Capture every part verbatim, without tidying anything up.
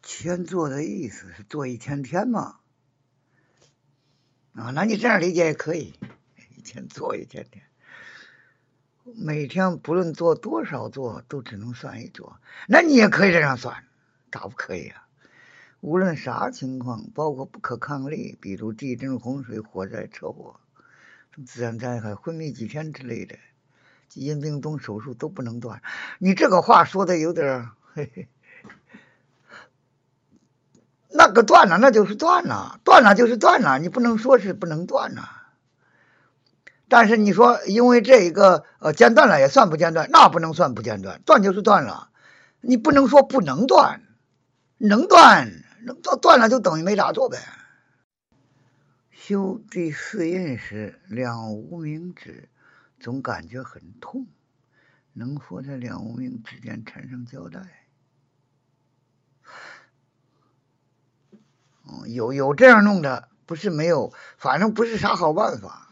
前做的意思是做一千天嘛？啊，那你这样理解也可以，一天做一千天，每天不论做多少做，都只能算一做。那你也可以这样算，咋不可以啊？无论啥情况，包括不可抗力，比如地震、洪水、火灾、车祸、自然灾害、昏迷几天之类的，基因病动手术都不能断。你这个话说的有点嘿嘿。那个断了，那就是断了，断了就是断了，你不能说是不能断了。但是你说因为这个呃间断了也算不间断，那不能算不间断，断就是断了，你不能说不能断，能断能断断了就等于没咋做呗。修第四印时，两无名指总感觉很痛，能否在两无名之间缠上胶带？有有这样弄的，不是没有，反正不是啥好办法。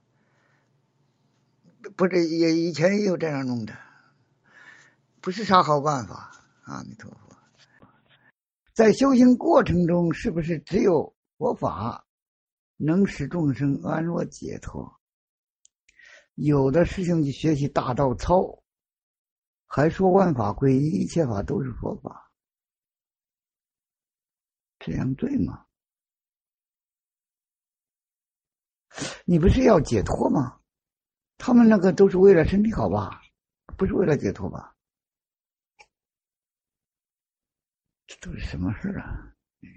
不是也以前也有这样弄的，不是啥好办法。阿弥陀佛，在修行过程中，是不是只有佛法能使众生安乐解脱？有的师兄去学习大道操，还说万法归一，一切法都是佛法，这样对吗？你不是要解脱吗？他们那个都是为了身体好吧，不是为了解脱吧？这都是什么事啊？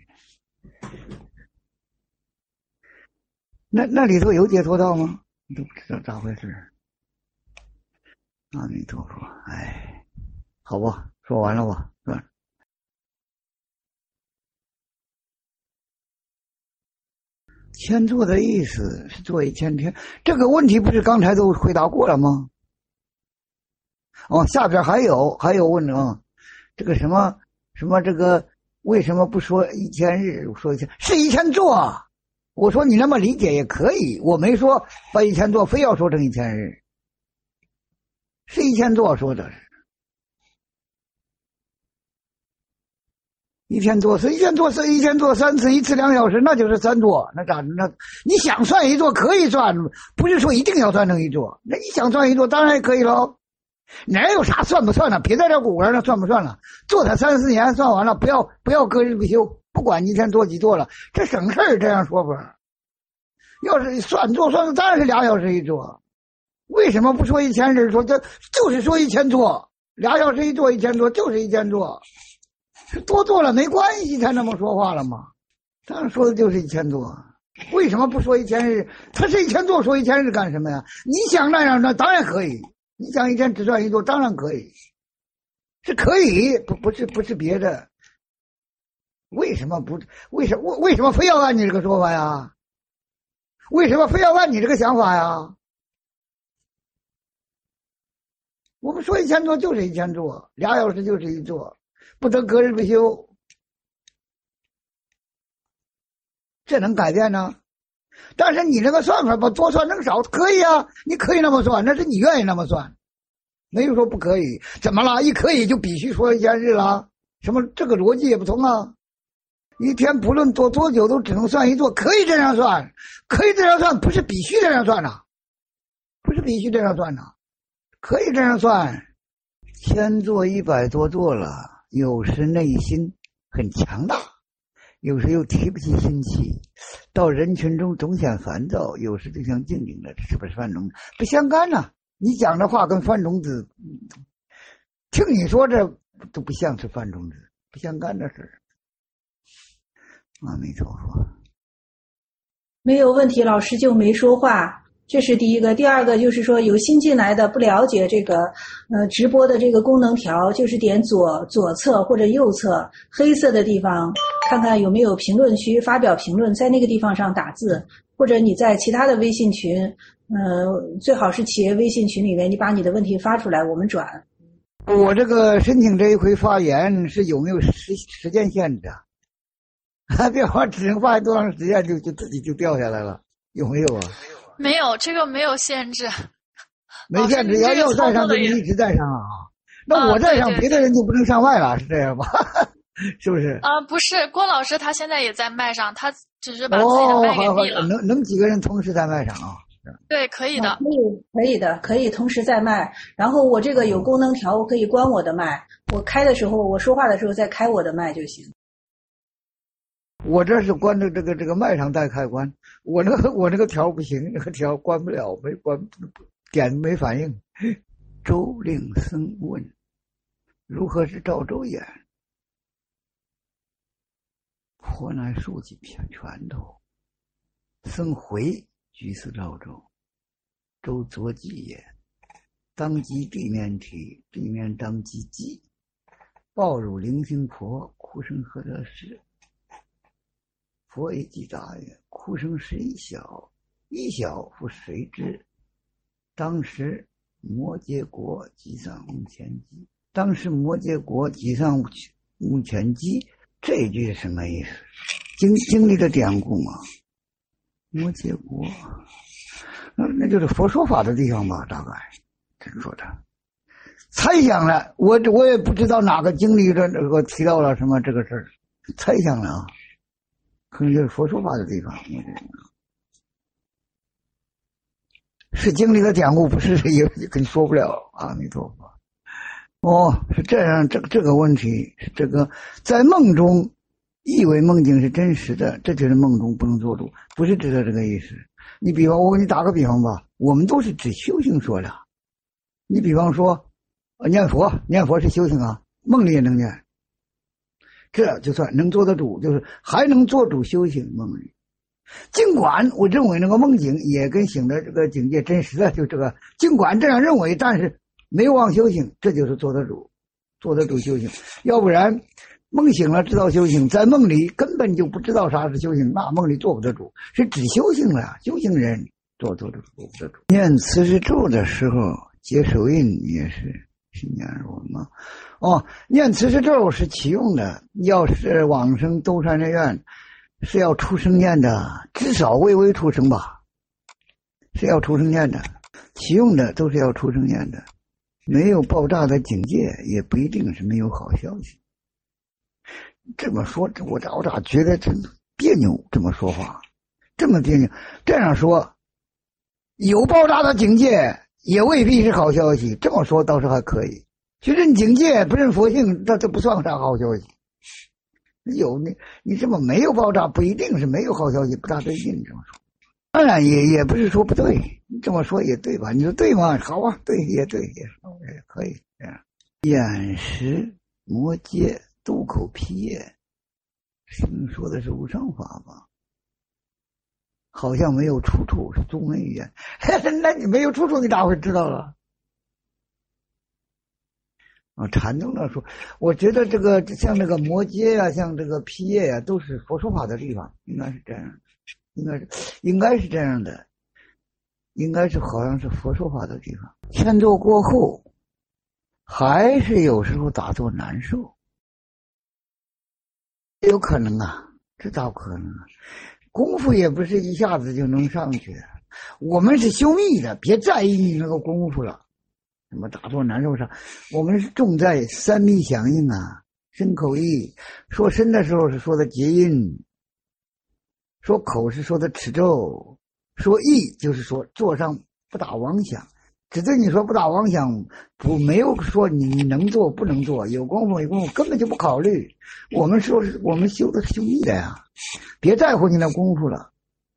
那那里头有解脱道吗？你都不知道咋回事。阿弥陀佛，哎，好吧，说完了吧，是吧？千做的意思是做一千天，这个问题不是刚才都回答过了吗？哦，下边还有还有问啊，这个什么什么这个为什么不说一千日？我说一千是一千做，我说你那么理解也可以，我没说把一千做非要说成一千日，是一千做说的。一天做是一天做是一天做三次，一次两小时，那就是三做。那咋那你想算一做可以算，不是说一定要算成一做。那你想算一做当然也可以喽。哪有啥算不算了？别在这鼓了，算不算了？做他三四年算完了，不要不要隔日不休，不管一天做几做了，这省事儿。这样说法，要是算做算当然是俩小时一做。为什么不说一千日做？这就是说一千做，俩小时一做一千做就是一千做。多做了没关系才那么说话了吗？当然说的就是一千多，为什么不说一千日？他是一千多说一千日干什么呀？你想那样那当然可以，你想一天只算一做当然可以，是可以，不不是不是别的。为什么不为什么为什么非要按你这个说法呀？为什么非要按你这个想法呀？我们说一千多就是一千做，俩小时就是一做，不得隔日不休，这能改变呢？但是你这个算法把多算成少可以啊，你可以那么算，那是你愿意那么算，没有说不可以。怎么了？一可以就必须说一千日了？什么这个逻辑也不同啊！一天不论做多久都只能算一做，可以这样算，可以这样算，不是必须这样算呐，不是必须这样算呐，可以这样算。千做一百多做了，有时内心很强大，有时又提不起心气，到人群中总显烦躁，有时就像静静的，是不是范种子？不相干呐、啊！你讲的话跟范种子，听你说这都不像是范种子，不相干的事。阿弥陀佛。 没有问题，老师就没说话。这是第一个。第二个就是说，有新进来的不了解这个呃直播的这个功能条，就是点左左侧或者右侧黑色的地方，看看有没有评论区，发表评论，在那个地方上打字，或者你在其他的微信群，呃，最好是企业微信群里面，你把你的问题发出来，我们转。 我这个申请这一回发言是有没有时时间限制啊？别话只能发多长时间就就自己就掉下来了，有没有啊？ 没有，这个没有限制， 没限制，要要在上就一直在上啊。那我在上，别的人就不能上外了，是这样吧？ 是不是？ 啊、呃，不是，郭老师他现在也在麦上，他只是把自己的麦给闭了。 哦、能能几个人同时在麦上啊？ 对，可以的， 可以，可以的，可以同时在麦。然后我这个有功能条，我可以关我的麦，我开的时候，我说话的时候再开我的麦就行。 我这是关着这个这个麦上带开关，我那个我那个条不行，那个条关不了，没关点没反应。周令僧问：如何是赵州眼？颇乃竖起拳头。僧回居似赵州，周左髻也。当即地面体，地面当即髻。报汝灵星婆，哭声何得是？佛一即答曰：哭声是一小，一小复谁知？当时摩羯国即上无前机，当时摩羯国即上无前机，这句是什么意思？经经历的典故嘛。摩羯国，那那就是佛说法的地方吧？大概这说的。猜想了，我我也不知道哪个经历的这个提到了什么这个事儿，猜想了啊。可能就是佛说法的地方，是经历的典故，不是也跟你说不了。阿弥陀佛。哦，是这样，这个这个问题是这个在梦中以为梦境是真实的，这就是梦中不能做主，不是指的这个意思。你比方，我给你打个比方吧，我们都是指修行说的。你比方说，念佛，念佛是修行啊，梦里也能念。这就算能做得主，就是还能做主修行梦里。尽管我认为那个梦境也跟醒的这个境界真实的就这个，尽管这样认为，但是没有忘修行，这就是做得主，做得主修行。要不然梦醒了知道修行，在梦里根本就不知道啥是修行，那梦里做不得主，是只修行了，修行人做做得主，做不得主。念慈氏咒的时候，接手印也是是念入吗？哦，念慈氏咒是启用的，要是往生兜山之愿是要出生念的，至少微微出生吧，是要出生念的，启用的都是要出生念的。没有爆炸的警戒，也不一定是没有好消息。这么说，我咋我咋觉得真别扭？这么说话，这么别扭。这样说，有爆炸的警戒也未必是好消息。这么说倒是还可以。去认警戒不认佛性，那这不算啥好消息。有你你这么没有爆炸，不一定是没有好消息，不大对劲。这么说，当然也也不是说不对，你这么说也对吧？你说对吗？好啊，对也对，也也可以这样。眼识摩羯渡口披叶，听说的是无上法吧？好像没有出处，是中文语言。那你没有出处，你咋会知道了？啊，禅宗那说，我觉得这个像这个摩羯呀、啊，像这个披叶呀、啊，都是佛说法的地方，应该是这样，应该是应该是这样的，应该是好像是佛说法的地方。劝坐过后，还是有时候打坐难受，有可能啊，这咋可能啊？功夫也不是一下子就能上去，我们是修密的，别在意你那个功夫了。什么打坐难受上，我们是重在三密响应啊，身口意。说身的时候是说的结音，说口是说的持咒，说意就是说坐上不打妄想。只对你说不打妄想，不没有说你能做不能做，有功夫没功夫根本就不考虑。我们说是我们修的是修密的呀，别在乎你那功夫了。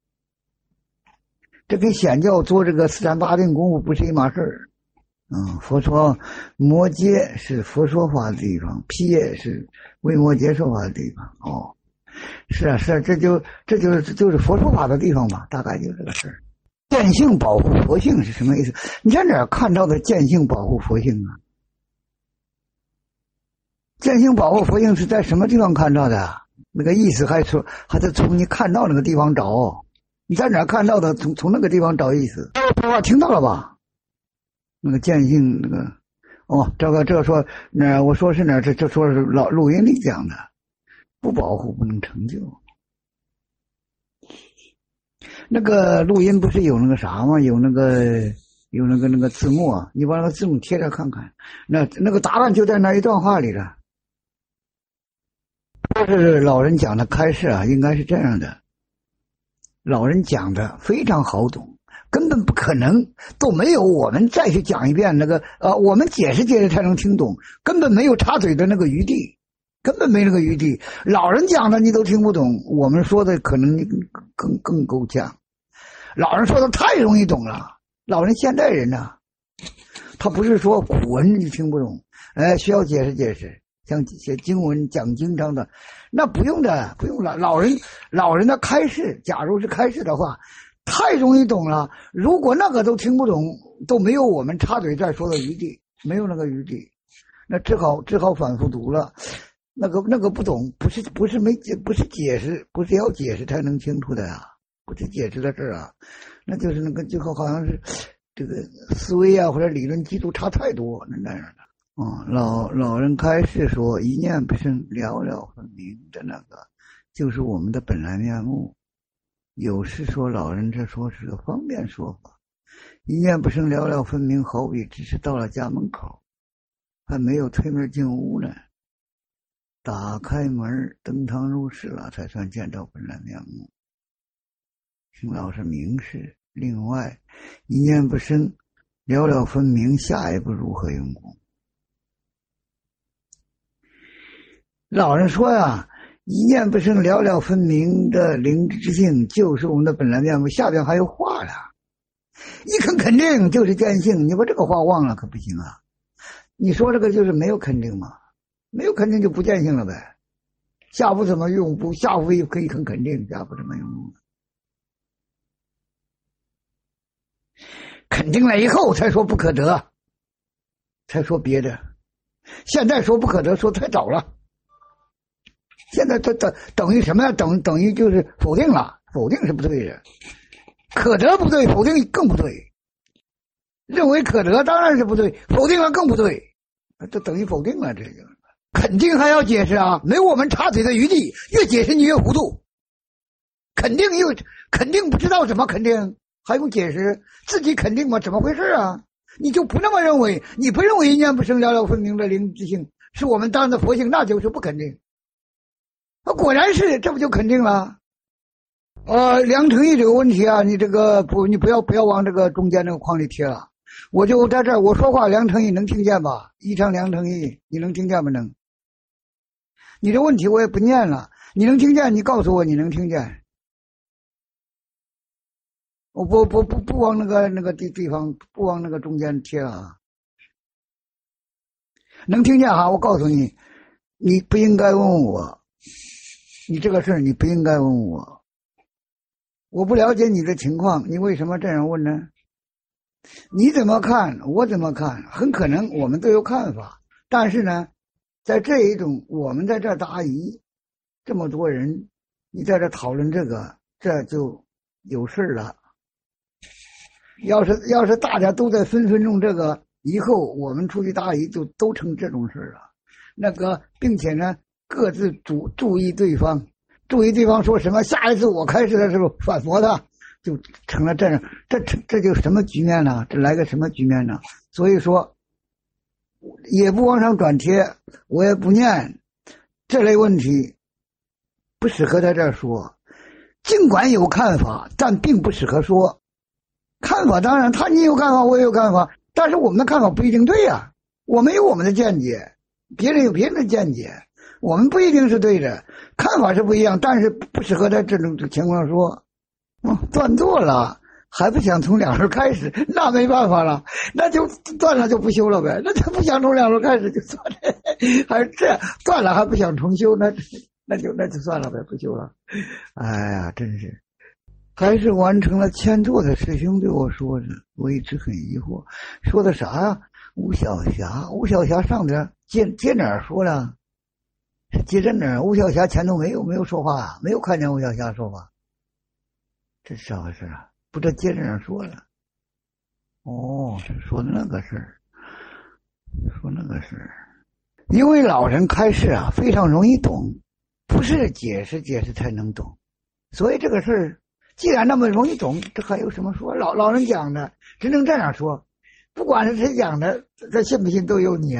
这跟显教做这个四禅八定功夫不是一码事儿。嗯，佛说摩羯是佛说法的地方，披叶是为摩羯说法的地方。哦，是啊，是啊，这就这就是这就是佛说法的地方吧，大概就这个事儿。见性保护佛性是什么意思？你在哪儿看到的见性保护佛性啊？见性保护佛性是在什么地方看到的？那个意思还说还得从你看到那个地方找。你在哪儿看到的？从从那个地方找意思。听到了吧？那个见性那个，哦，这个这个说哪？我说是哪？这这说是老录音里讲的，不保护不能成就。那个录音不是有那个啥吗？有那个有那个那个字幕啊，你把那个字幕贴着看看，那那个答案就在那一段话里了。 说是老人讲的开示啊，应该是这样的。老人讲的非常好懂，根本不可能都没有我们再去讲一遍那个呃，我们解释解释才能听懂，根本没有插嘴的那个余地，根本没那个余地。老人讲的你都听不懂，我们说的可能更更更够呛。老人说的太容易懂了，老人现代人呢、啊，他不是说古文你听不懂，哎，需要解释解释。像写经文讲经章的，那不用的，不用了。老人老人的开示，假如是开示的话，太容易懂了。如果那个都听不懂，都没有我们插嘴再说的余地，没有那个余地，那只好只好反复读了。那个那个不懂，不是不是没解，不是解释，不是要解释才能清楚的呀、啊，不是解释的事啊，那就是那个就好像是这个思维啊或者理论基础差太多，那那样的。哦，老老人开示说一念不生了了分明的那个就是我们的本来面目。有时说老人这说是个方便说法，一念不生了了分明，好比只是到了家门口，还没有推门进屋呢，打开门登堂入室了，才算见到本来面目。请老师明示。另外，一念不生了了分明，下一步如何用功？老人说呀，一念不生了了分明的灵之性就是我们的本来面目，下边还有话了，一肯肯定就是见性，你把这个话忘了可不行啊。你说这个就是没有肯定嘛，没有肯定就不见性了呗。下步怎么用？不，下步可以很肯定，下步怎么用？肯定了以后才说不可得，才说别的。现在说不可得说太早了，现在它等等于什么呀？等等于就是否定了，否定是不对的，可得不对，否定更不对。认为可得当然是不对，否定了更不对，这等于否定了。这个肯定还要解释啊，没有我们插嘴的余地，越解释你越糊涂。肯定又肯定不知道怎么肯定，还用解释？自己肯定吗？怎么回事啊？你就不那么认为？你不认为一念不生了了分明的灵之性是我们当然的佛性，那就是不肯定。啊，果然是，这不就肯定了？呃，梁成义这个问题啊，你这个不，你不要不要往这个中间那个框里贴了。我就在这儿，我说话，梁成义能听见吧？一唱梁成义，你能听见不能？你这问题我也不念了，你能听见？你告诉我你能听见。我不不不不往那个那个地地方，不往那个中间贴啊。能听见哈？我告诉你，你不应该问我，你这个事儿你不应该问我。我不了解你的情况，你为什么这样问呢？你怎么看？我怎么看？很可能我们都有看法，但是呢，在这一种我们在这答疑，这么多人，你在这讨论这个，这就有事了。要是要是大家都在分分钟这个，以后我们出去答疑就都成这种事了。那个，并且呢，各自注注意对方，注意对方说什么，下一次我开始的时候反驳他，就成了这样。这这就什么局面呢？这来个什么局面呢？所以说，也不往上转贴，我也不念这类问题，不适合在这儿说。尽管有看法，但并不适合说。看法当然，他你有看法，我也有看法，但是我们的看法不一定对呀、啊。我们有我们的见解，别人有别人的见解，我们不一定是对的，看法是不一样，但是不适合在这种情况上说。哦，断座了，还不想从两轮开始，那没办法了，那就断了就不修了呗。那就不想从两轮开始就算了，还是这样断了还不想重修，那那就那就算了呗，不修了。哎呀，真是。还是完成了签座的师兄对我说的，我一直很疑惑，说的啥呀？吴小霞，吴小霞上边接接哪儿说了？是接着哪儿？吴小霞前头没有没有说话，没有看见吴小霞说话，这是咋回事啊？不知道接着哪儿说了。哦，是说的那个事儿，说那个事儿。因为老人开示啊，非常容易懂，不是解释解释才能懂，所以这个事儿。既然那么容易懂，这还有什么说？老老人讲的，只能这样说。不管是谁讲的，这信不信都有你啊，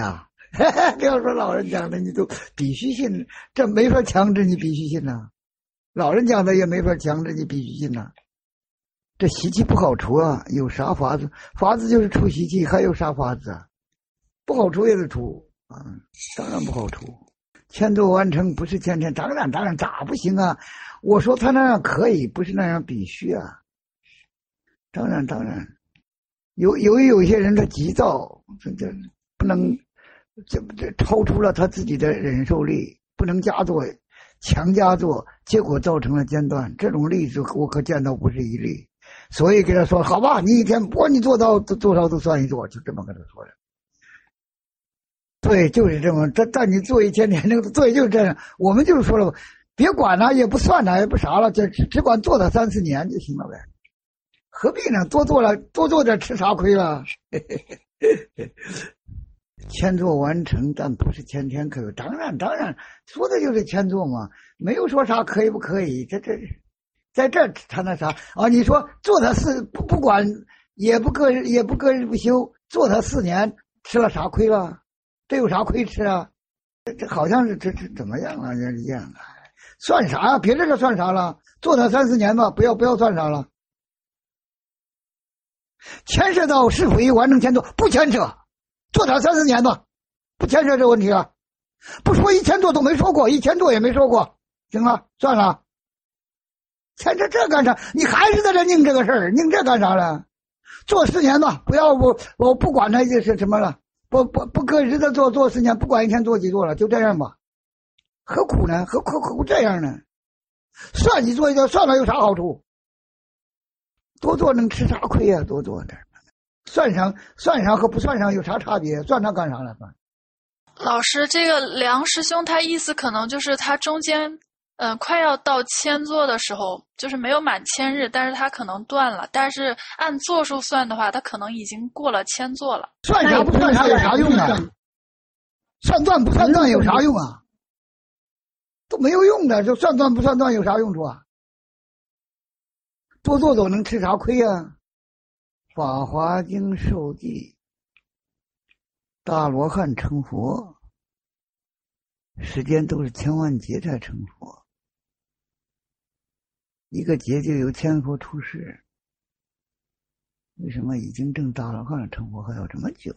这要说老人讲的，你都必须信，这没法强制你必须信呐、啊。老人讲的也没法强制你必须信呐、啊。这习气不好除啊，有啥法子？法子就是除习气，还有啥法子啊？不好除也得除啊，当然不好除。千做完成不是天天，当然当然咋不行啊？我说他那样可以，不是那样必须啊。当然当然，有由于有些人他急躁，这这不能。这这超出了他自己的忍受力，不能加做，强加做，结果造成了间断。这种例子我可见到不是一例，所以给他说好吧，你一天不管你做到多少都算一做，就这么跟他说的。对，就是这么，但但你做一天天那个对，就是这样。我们就是说了，别管了，也不算了，也不啥了，就只只管做他三四年就行了呗，何必呢？多做了，多做点吃啥亏了？千做完成，但不是天天可以。当然，当然，说的就是千做嘛，没有说啥可以不可以。这这，在这他那啥啊？你说做他四不不管，也不隔也不隔日不休，做他四年，吃了啥亏了？这有啥亏吃啊？这这好像是这这怎么样啊？这一样啊？算啥呀？别这个算啥了？做他三四年吧，不要不要算啥了。牵涉到是否完成千做，不牵扯。做他三四年吧，不牵涉这问题了。不说一千做都没说过，一千做也没说过，行了，算了。牵扯这干啥？你还是在这拧这个事儿，拧这干啥了？做四年吧，不要我我不管他是什么了，不不不搁日子做做四年，不管一天做几做了，就这样吧。何苦呢？何苦何苦这样呢？算你做一做，算了有啥好处？多做能吃啥亏呀、啊？多做点。算上算上和不算上有啥差别？算上干啥了？算老师，这个梁师兄他意思可能就是他中间，嗯、呃，快要到千做的时候，就是没有满千日，但是他可能断了。但是按做数算的话，他可能已经过了千做了。 算啥不算啥有啥用啊？算断不算断有啥用啊？都没有用的，就算断不算断有啥用处啊？多做做能吃啥亏啊？法华经受记，大罗汉成佛，时间都是千万劫才成佛，一个劫就有千佛出世。为什么已经证大罗汉成佛还要这么久？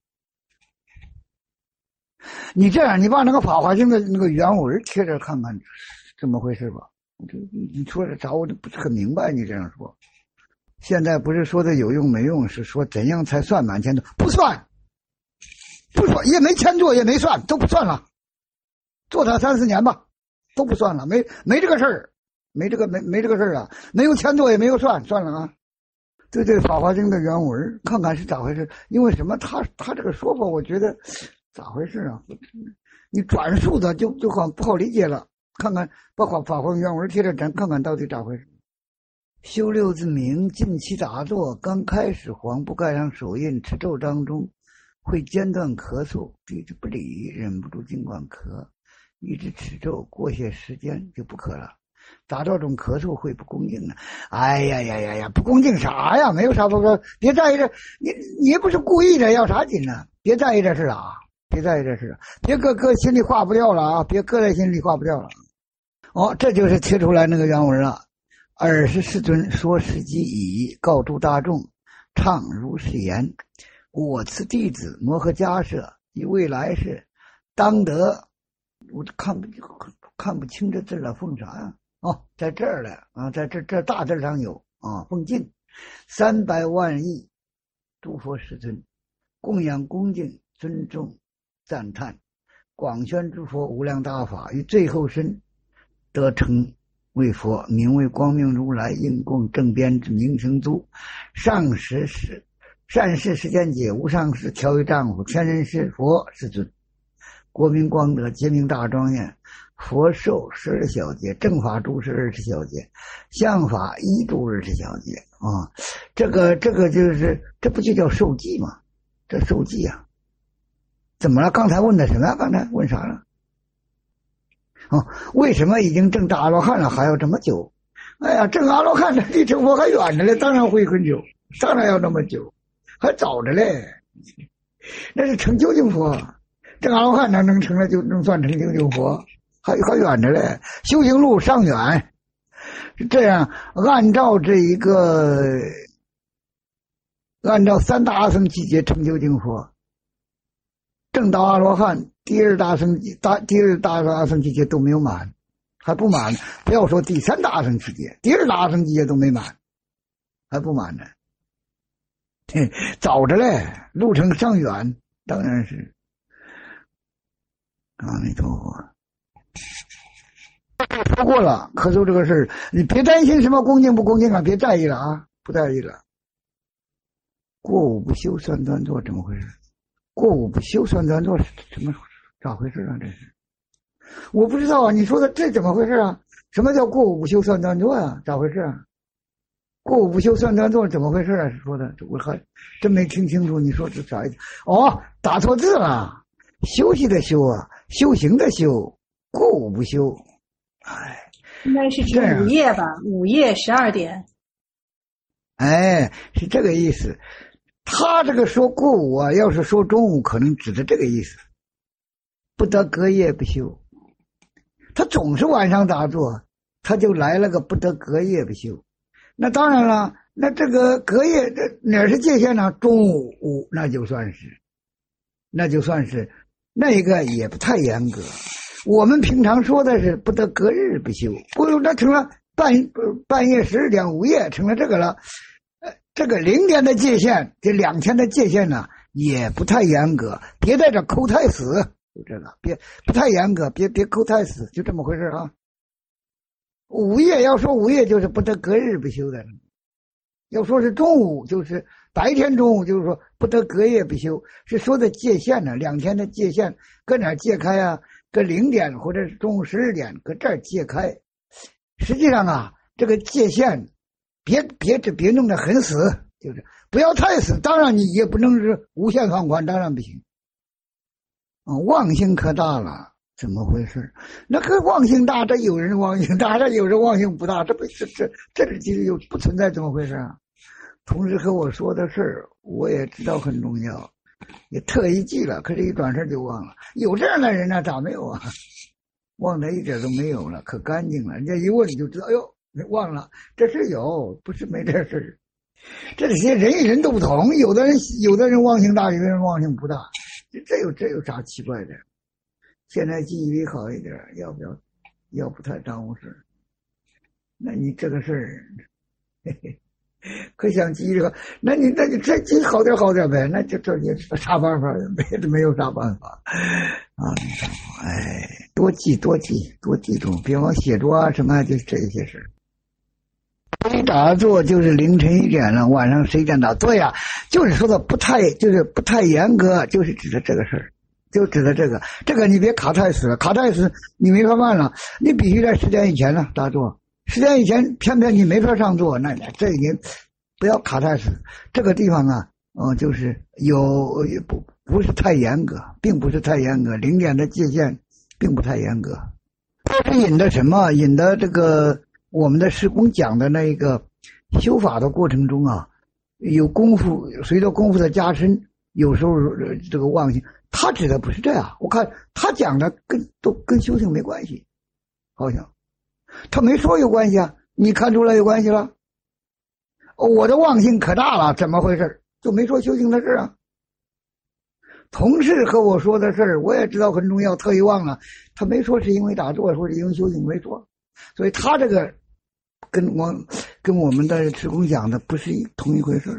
你这样，你把那个法华经的那个原文贴着看看，怎么回事吧？你说这啥我都不是很明白，你这样说。现在不是说的有用没用，是说怎样才算满千做？不算，不算，也没千做，也没算，都不算了。做他三四年吧，都不算了，没没这个事儿，没这个没没这个事儿啊，没有千做也没有算，算了啊。对对，《法华经》的原文，看看是咋回事？因为什么？他他这个说法，我觉得咋回事啊？你转述的就就好不好理解了。看看把法法华原文贴着，咱看看到底咋回事。修六字明，近期打坐，刚开始黄布盖上手印，持咒当中会间断咳嗽，对之不理，忍不住尽管咳，一直持咒过些时间就不咳了。打这种咳嗽会不恭敬呢？哎呀呀呀呀，不恭敬啥呀？没有啥不说，别在意这，你你也不是故意的，要啥紧呢？别在意这事啊，别在意这事，别搁搁心里化不掉了啊，别搁在心里化不掉了。哦，这就是贴出来那个原文了。二十世尊说时机已，告诸大众，唱如是言：我此弟子摩诃迦舍，以未来世当得，我看不看不清这字了，奉啥呀？哦，在这儿了啊，在这这大字上有啊，奉敬三百万亿诸佛世尊，供养恭敬尊重赞叹，广宣诸佛无量大法，于最后身得成为佛，名为光明如来，应供正编之名成祖，上师是善事世间解，无上师调御丈夫，天人师佛世尊，国民光德，结明大庄严，佛寿十二小节，正法住是二十小节，相法一住二十小节啊！这个这个就是这不就叫受记吗？这受记啊！怎么了？刚才问的什么呀？刚才问啥了？哦，为什么已经证大阿罗汉了还要这么久？哎呀，证阿罗汉的离成佛还远着嘞，当然会很久，当然要那么久，还早着嘞。那是成究竟佛， 这个阿罗汉哪能成了就能算成就就佛？还还远着嘞，修行路尚远。这样按照这一个，按照三大阿僧祇劫成就净佛，正道阿罗汉第二大僧大第二大阿僧祇劫都没有满，还不满。不要说第三大阿僧祇劫，第二大阿僧祇劫都没满，还不满呢。早着嘞，路程尚远，当然是。阿弥陀佛。说过了，咳嗽这个事儿，你别担心什么恭敬不恭敬啊，别在意了啊，不在意了。过午不休算端坐怎么回事？过午不休算端坐什么咋回事啊？这是我不知道啊，你说的这怎么回事啊？什么叫过午不休算端坐啊？咋回事啊？过午不休算端坐怎么回事啊？是说的，我还真没听清楚，你说这啥意思？哦，打错字了，休息的休啊，修行的修，过午不休。哎， 应该是指午夜吧？午夜十二点。 哎，是这个意思。他这个说过午啊，要是说中午，可能指的这个意思。不得隔夜不休，他总是晚上打坐，他就来了个不得隔夜不休。那当然了，那这个隔夜这哪是界限呢？中午午那就算是，那就算是那个也不太严格。我们平常说的是不得隔日不休，不，那成了半半夜十二点午夜成了这个了。呃，这个零点的界限，这两天的界限呢，也不太严格，别在这抠太死，就这个，别不太严格，别别抠太死，就这么回事啊。午夜要说午夜就是不得隔日不休的，要说是中午就是白天中午就是说不得隔夜不休，是说的界限呢，两天的界限搁哪界开啊？搁零点或者是中午十二点搁这儿界开。实际上啊，这个界限别别别弄得很死，就是不要太死，当然你也不能是无限放宽，当然不行。啊，妄性可大了，怎么回事？那个妄性大，这有人妄性大，这有人妄性不大，这不这这这其实又不存在怎么回事啊？同时和我说的事儿，我也知道很重要，也特意记了，可是一转身就忘了。有这样的人呢，咋没有啊？忘的一点都没有了，可干净了。人家一问你就知道，哎呦，忘了，这是有，不是没这事儿。这些人与人都不同，有的人有的人忘性大，有的人忘性不大，这有这有啥奇怪的？现在记忆力好一点，要不要？要不太耽误事。那你这个事儿，嘿嘿。可想记忆力好，那你那你这记好点好点呗，那就这也啥办法？没没有啥办法啊！哎，多记多记多记住，别忘写作啊什么，就是这些事。一打坐就是凌晨一点了，晚上十一点打。对呀、啊，就是说的不太，就是不太严格，就是指的这个事儿，就指的这个。这个你别卡太死了，卡太死你没法办了，你必须在十点以前呢打坐。十点以前偏偏你没法上座，那这你不要卡太死。这个地方啊，呃，就是有不不是太严格，并不是太严格，零点的界限并不太严格。这是引的什么？引的这个我们的师公讲的那个修法的过程中啊，有功夫，随着功夫的加深，有时候这个妄性，他指的不是这样。我看他讲的跟都跟修行没关系，好像。他没说有关系啊，你看出来有关系了？我的妄性可大了，怎么回事？就没说修行的事啊。同事和我说的事儿，我也知道很重要，特意忘了。他没说是因为打坐或者因为修行，没说。所以他这个跟我跟我们的师公讲的不是同一回事。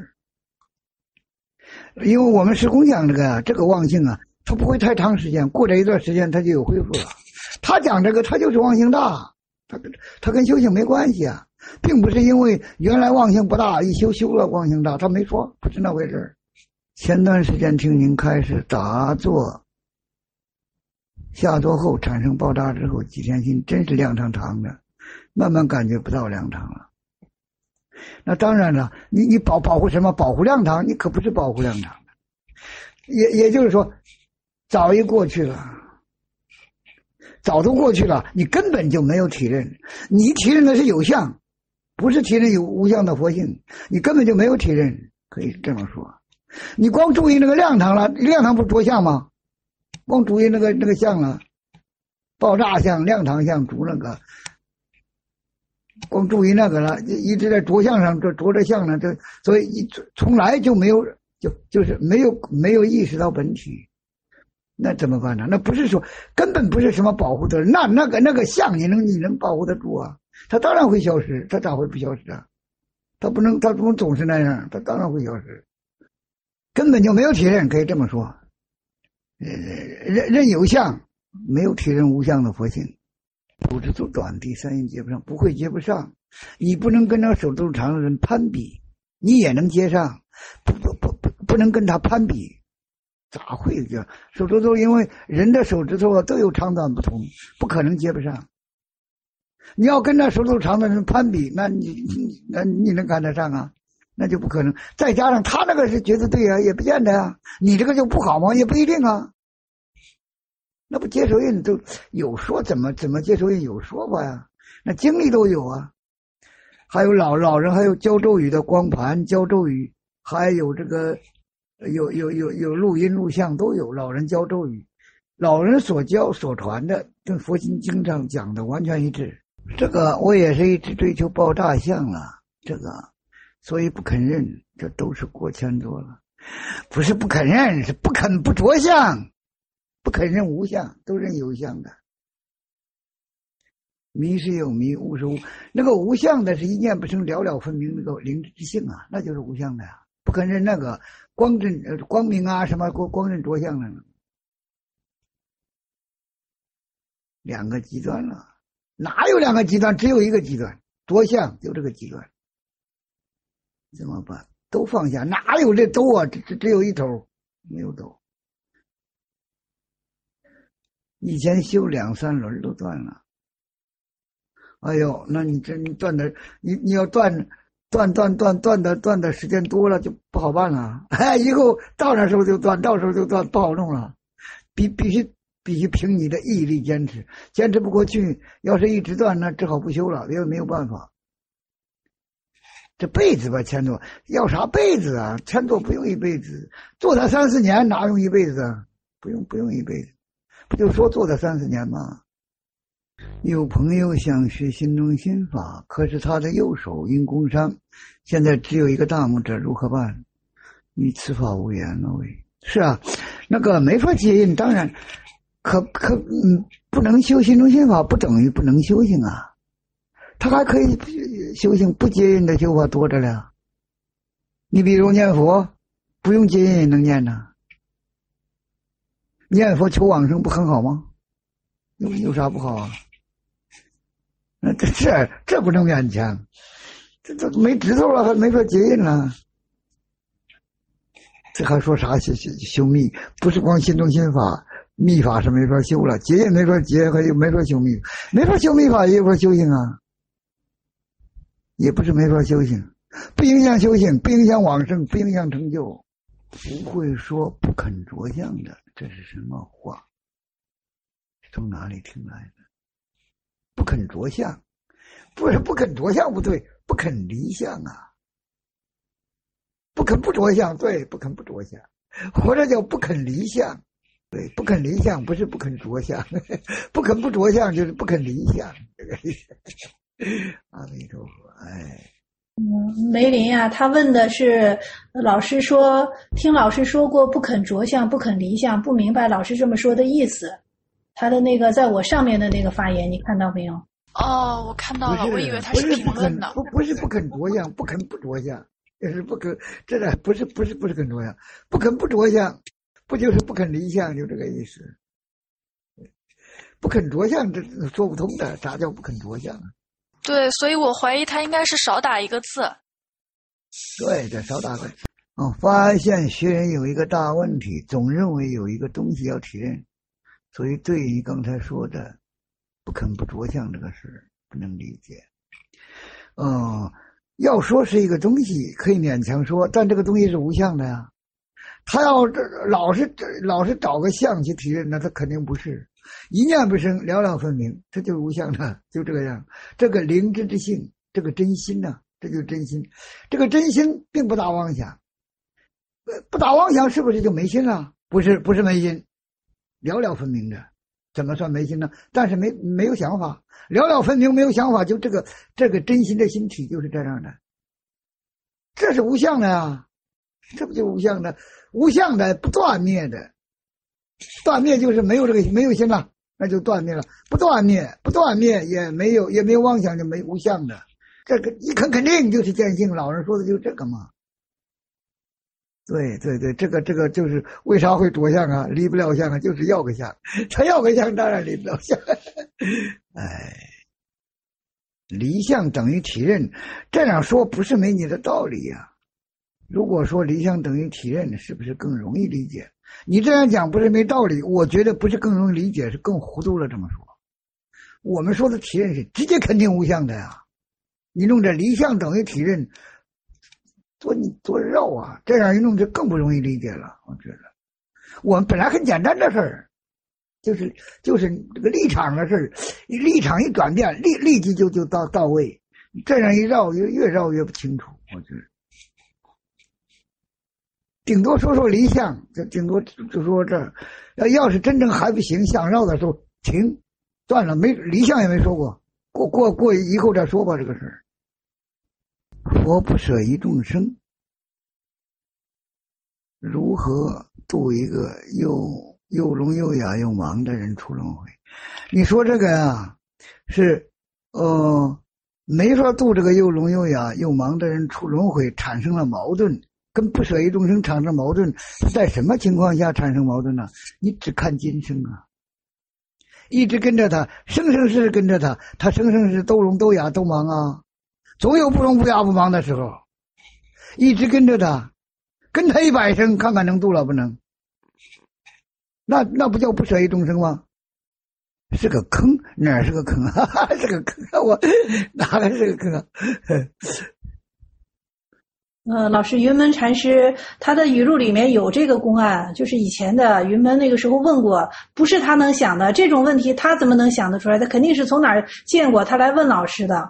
因为我们师公讲这个这个妄性啊，他不会太长时间，过了一段时间他就有恢复了。他讲这个，他就是妄性大。他跟他跟修行没关系啊，并不是因为原来妄性不大，一修修了妄性大，他没说，不是那回事。前段时间听您开始打坐，下坐后产生爆炸之后，几天心真是亮堂堂的，慢慢感觉不到亮堂了。那当然了，你你保保护什么？保护亮堂，你可不是保护亮堂的，也也就是说，早已过去了。早都过去了，你根本就没有体认，你体认的是有相，不是体认有无相的佛性，你根本就没有体认，可以这么说。你光注意那个亮堂了，亮堂不是着相吗？ 光注意那个那个相了，爆炸相、亮堂相，主那个，光注意那个了，一直在着相上，这着着相呢，这所以一从来就没有就就是没有没有意识到本体，那怎么办呢？那不是说根本不是什么保护的，那那个那个相你能你能保护得住啊？它当然会消失，它咋会不消失啊？它不能它不能总是那样，它当然会消失，根本就没有体认，可以这么说。呃，任任有相，没有体认无相的佛性。手指头短，第三因接不上，不会接不上。你不能跟那手指头长的人攀比，你也能接上，不不不不不能跟他攀比，咋会这样？手指头因为人的手指头啊都有长短不同，不可能接不上。你要跟那手指头长的人攀比，那你你那你能赶得上啊？那就不可能。再加上他那个是觉得对啊，也不见得呀、啊。你这个就不好吗？也不一定啊。那不接受印都有说怎么怎么接受印有说法呀？那经历都有啊。还有老老人，还有教咒语的光盘、教咒语，还有这个有有有有录音录像都有。老人教咒语，老人所教所传的跟佛心经上讲的完全一致。这个我也是一直追求爆炸相了，这个所以不肯认，这都是过谦多了。不是不肯认，是不肯不着相，不肯认无相，都认有相的。迷是有迷，悟是悟，那个无相的是一念不生，了了分明，那个灵之性啊，那就是无相的呀。不肯认那个光真呃光明啊，什么光光认着相的呢？两个极端了。哪有两个极端？只有一个极端，着相就这个极端。怎么办？都放下，哪有这兜啊？只只只有一头，没有兜。以前修两三轮都断了。哎呦，那你这你断的，你你要断断断断断的断的时间多了就不好办了。哎，以后到那时候就断，到时候就断，不好弄了。必必须。必须凭你的毅力坚持，坚持不过去，要是一直断，那只好不修了，因为没有办法。这辈子吧，千多要啥辈子啊？千多不用一辈子，做他三四年哪用一辈子啊？不用不用一辈子，不就说做他三四年吗？有朋友想学心中心法，可是他的右手因工伤，现在只有一个大拇指，如何办？你此法无言了喂。是啊，那个没法接应，当然。可可嗯，不能修心中心法，不等于不能修行啊。他还可以修行不接引的修法多着了。你比如念佛，不用接引也能念呢。念佛求往生不很好吗？有有啥不好啊？那这这这不能勉强，这这没指头了，还没法接引了。这还说啥修修修密？不是光心中心法。密法是没法修了，结也没法结，还有没法修密，没法修密法也没法修行啊，也不是没法修行，不影响修行，不影响往生，不影响成就。不会说不肯着相的，这是什么话？从哪里听来的？不肯着相，不是不肯着相不对，不肯离相啊，不肯不着相，对，不肯不着相，或者叫不肯离相。对，不肯离相不是不肯着相，不肯不着相就是不肯离相，这个意思。阿弥陀佛，哎。 嗯，梅林啊，他问的是老师说，听老师说过不肯着相，不肯离相，不明白老师这么说的意思。他的那个在我上面的那个发言，你看到没有？ 哦，我看到了，我以为他是评论呢。 不不是不肯着相，不肯不着相，就是不肯，这个不是不是不是肯着相，不肯不着相。不就是不肯离相，就这个意思。不肯着相，这说不通的。啥叫不肯着相啊？ 对，所以我怀疑他应该是少打一个字。 对，这少打个字。哦，发现学人有一个大问题，总认为有一个东西要体认，所以对于刚才说的不肯不着相这个事不能理解。嗯，要说是一个东西，可以勉强说，但这个东西是无相的呀。他要这老是老是找个相去体认，那他肯定不是。一念不生，了了分明，这就是无相的，就这个样。这个灵知之性，这个真心呢、啊，这就是真心。这个真心并不打妄想，不打妄想是不是就没心了？不是，不是没心， 寥寥分明的，怎么算没心呢？但是没没有想法，寥寥分明没有想法，就这个这个真心的心体就是这样的，这是无相的啊，这不就无相的？无相的不断灭的，断灭就是没有这个没有心了，那就断灭了。不断灭，不断灭也没有也没有妄想，就没无相的。这个一看肯定就是见性，老人说的就是这个嘛。对对对，这个这个就是为啥会夺相啊，离不了相啊，就是要个相，他要个相当然离不了相。哎，离相等于体认，这样说不是没你的道理呀、啊。如果说离相等于体认，是不是更容易理解？你这样讲不是没道理，我觉得不是更容易理解，是更糊涂了。这么说，我们说的体认是直接肯定无相的呀，你弄这离相等于体认。多你多绕啊！这样一弄就更不容易理解了。我觉得我们本来很简单的事儿，就是就是这个立场的事儿，立场一转变，立立即就就到到位。这样一绕，越越绕越不清楚。我觉得顶多说说离相，就顶多就说这儿。要是真正还不行，想绕的时候停，断了，没离相也没说过，过过过以后再说吧这个事儿。佛不舍一众生，如何度一个又又聋又哑又盲的人出轮回？你说这个呀，是呃，没法度这个又聋又哑又盲的人出轮回，产生了矛盾，跟不舍一众生产生矛盾，是在什么情况下产生矛盾呢？你只看今生啊，一直跟着他，生生世世跟着他，他生生世都聋都哑都盲啊。总有不聋不哑不盲的时候，一直跟着他，跟他一百生，看看能度了不能？那那不叫不舍一众生吗？是个坑，哪是个坑啊？哈哈，是个坑啊！我哪来是个坑啊？ 呃，老师，云门禅师他的语录里面有这个公案，就是以前的云门那个时候问过，不是他能想的这种问题，他怎么能想得出来？他肯定是从哪儿见过，他来问老师的。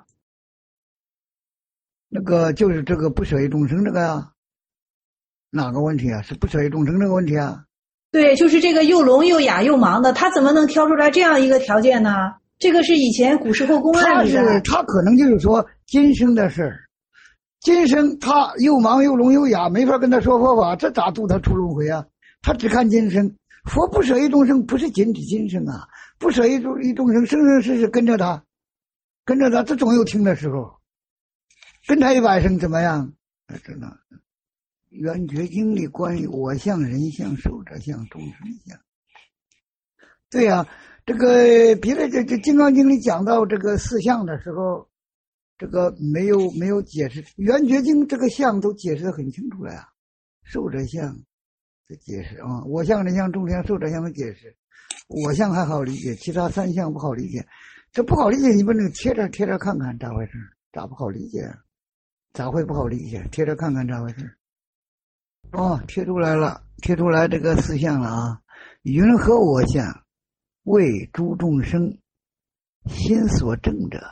那个就是这个不舍一众生这个呀，哪个问题啊？是不舍一众生这个问题啊？ 对，就是这个又聋又哑又盲的，他怎么能挑出来这样一个条件呢？这个是以前古时候公案里的。 他是他可能就是说今生的事儿，今生他又盲又聋又哑，没法跟他说佛法，这咋度他出轮回啊？他只看今生，佛不舍一众生不是仅指今生啊，不舍一众一众生，生生世世跟着他，跟着他，这总有听的时候。跟他一百生怎么样？真的，《圆觉经》里关于我相、人相、寿者相、众生相。对呀、啊，这个别的这这《金刚经》里讲到这个四相的时候，这个没有没有解释，《圆觉经》这个相都解释得很清楚了呀。寿者相的解释啊，我相、人相、众生相、寿者相的解释，我相还好理解，其他三相不好理解。这不好理解，你不能贴着贴着看看咋回事？咋不好理解？咋会不好理解？贴着看看咋回事？哦，贴出来了，贴出来这个四相了啊！云何我相，为诸众生心所正者。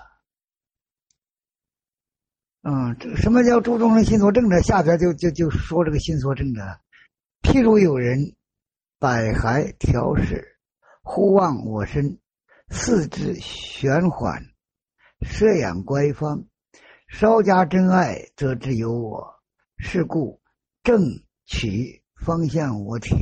嗯，这个什么叫诸众生心所正者？下边就就就说这个心所正者。譬如有人百骸调饰，忽望我身，四肢旋缓，摄养乖方。稍加真爱，则知有我。是故正取方向我体。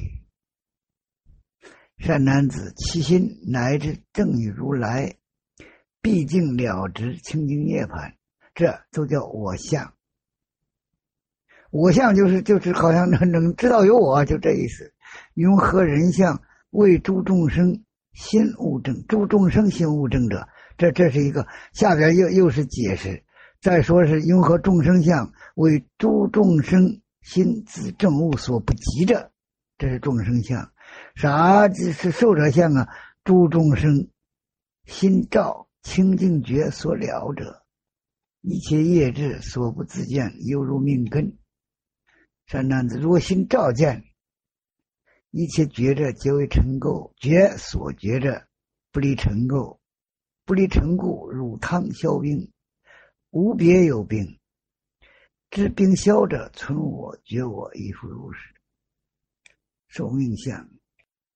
善男子，其心乃至正与如来，毕竟了知清净涅槃，这都叫我相。我相就是就是好像能能知道有我，就这意思。云何人相，为诸众生心悟正，诸众生心悟正者，这这是一个，下边又又是解释。再说是云何众生相，为诸众生心自正悟所不及者，这是众生相。啥是寿者相啊？诸众生心照清净觉所了者，一切业智所不自见，犹如命根。善男子，若心照见，一切觉者皆为尘垢，觉所觉者不离尘垢，不离尘故，如汤消冰，无别有冰。知冰消者，存我觉我，亦复如是。寿命相，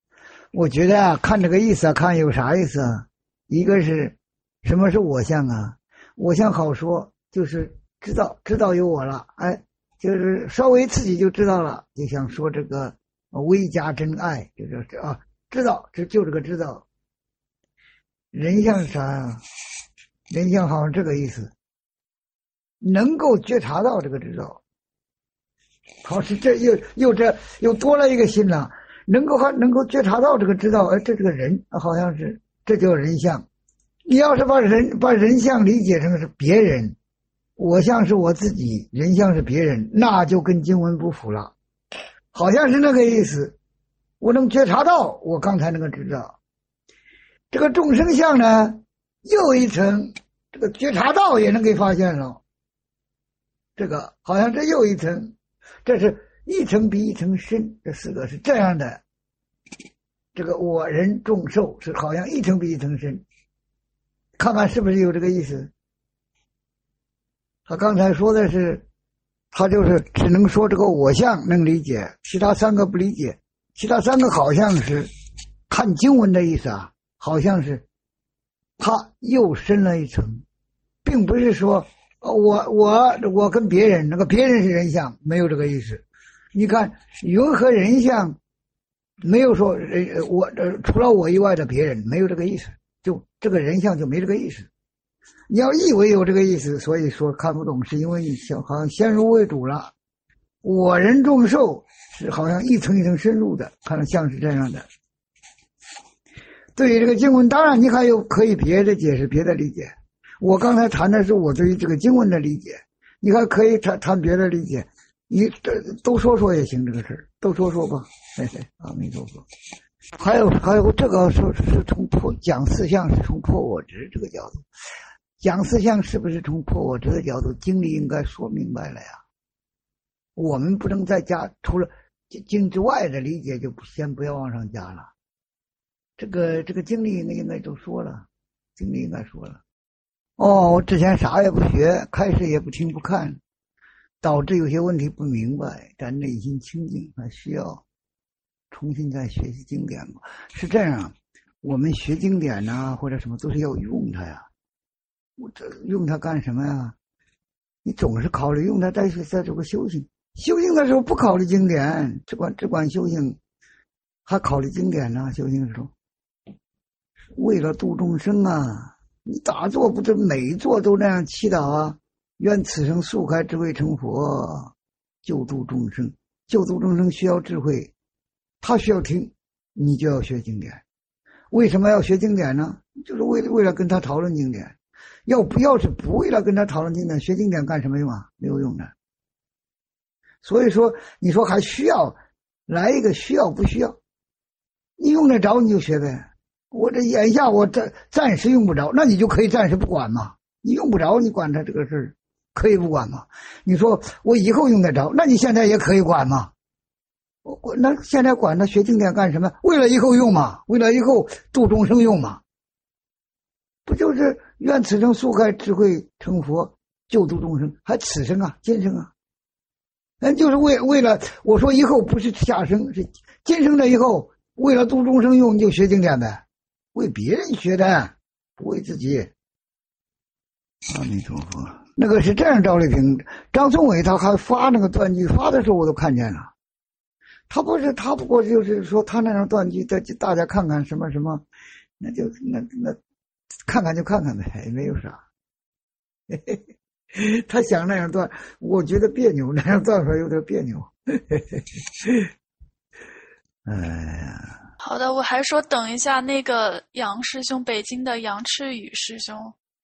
我觉得啊，看这个意思啊，看有啥意思啊？一个是什么是我相啊？我相好说，就是知道知道有我了，哎，就是稍微自己就知道了，就想说这个微加真爱，就是啊，知道这就这个知道。人相是啥啊？人相好像这个意思，能够觉察到这个知道。好，是这又又这又多了一个心了，能够还能够觉察到这个知道，哎，这这个人好像是这叫人相。你要是把人把人相理解成是别人，我相是我自己，人相是别人，那就跟经文不符了，好像是那个意思。我能觉察到我刚才那个知道，这个众生相呢，又一层，这个觉察到也能给发现了，这个好像这又一层。这是一层比一层深，这四个是这样的。这个我人众寿是好像一层比一层深，看看是不是有这个意思。他刚才说的是，他就是只能说这个我相能理解，其他三个不理解。其他三个好像是看经文的意思啊，好像是他又深了一层，并不是说我我我跟别人那个别人是人相，没有这个意思。你看云和人相，没有说呃我呃除了我以外的别人，没有这个意思，就这个人相就没这个意思。你要以为有这个意思，所以说看不懂，是因为你好像先入为主了。我人众寿是好像一层一层深入的，看着像是这样的。对于这个经文，当然你还有可以别的解释，别的理解。我刚才谈的是我对于这个经文的理解，你还可以谈谈别的理解，你都说说也行，这个事儿都说说吧。嘿嘿，阿弥陀佛。还有还有这个说是从破讲四相是从破我执这个角度，讲四相是不是从破我执的角度？经理应该说明白了呀。我们不能再加，除了经之外的理解就先不要往上加了。这个这个经理应该应该都说了，经理应该说了。哦，我之前啥也不学，开始也不听不看，导致有些问题不明白，但内心清净，还需要重新再学习经典嘛。是这样，我们学经典呐、啊，或者什么都是要用它呀。我这用它干什么呀？你总是考虑用它在在这个修行，修行的时候不考虑经典，只管只管修行，还考虑经典呢、啊？修行的时候，为了度众生啊。你打坐不是每坐都那样祈祷啊？愿此生速开智慧成佛，救度众生。救度众生需要智慧，他需要听，你就要学经典。为什么要学经典呢？就是为了为了跟他讨论经典。要不要是不为了跟他讨论经典，学经典干什么用啊？没有用的。所以说，你说还需要来一个需要不需要？你用得着你就学呗。我这眼下我暂暂时用不着，那你就可以暂时不管嘛。你用不着，你管他这个事儿，可以不管嘛。你说我以后用得着，那你现在也可以管嘛。我我那现在管他学经典干什么？为了以后用嘛，为了以后度众生用嘛。不就是愿此生速开智慧成佛，救度众生，还此生啊，今生啊。那就是为为了我说以后不是下生，是今生的以后，为了度众生用，你就学经典呗。为别人学的，不为自己。阿弥陀佛。那个是这样，赵丽萍、张宗纬他还发那个断句，发的时候我都看见了。他不是，他不过就是说他那张断句，大大家看看什么什么，那就那那看看就看看呗，也没有啥。嘿嘿嘿，他想那样断，我觉得别扭，那样断出来有点别扭。嘿嘿嘿。哎呀。 好的，我还说等一下那个杨师兄，北京的杨赤羽师兄。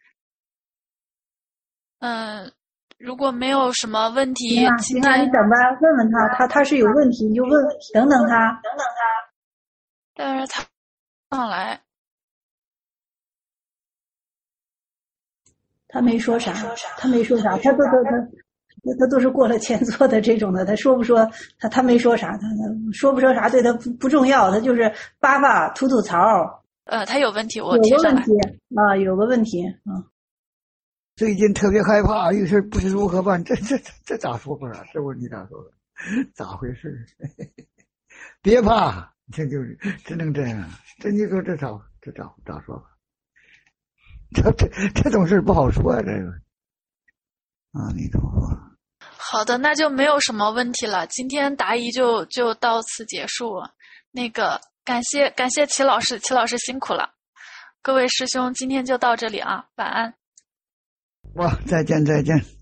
嗯，如果没有什么问题， 行啊，行啊，你等吧，问问他，他他是有问题你就问，等等他，等等他。 但是他上来， 他没说啥，他没说啥，他都都他。他都是过了前座的这种的，他说不说他他没说啥，他他说不说啥对他不不重要，他就是叭叭吐吐槽。 呃，他有问题，我有个问提上来。 题啊，有个问题啊。 最近特别害怕，遇事不知如何办，这这这咋说法啊？这问题咋说的？咋回事？别怕， 这就是只能这样。这你说这咋这咋咋说吧？这这这种事不好说啊，这个。阿弥陀佛。 好的，那就没有什么问题了。今天答疑就就到此结束。那个感谢感谢齐老师，齐老师辛苦了。各位师兄，今天就到这里啊，晚安。 哇，再见再见。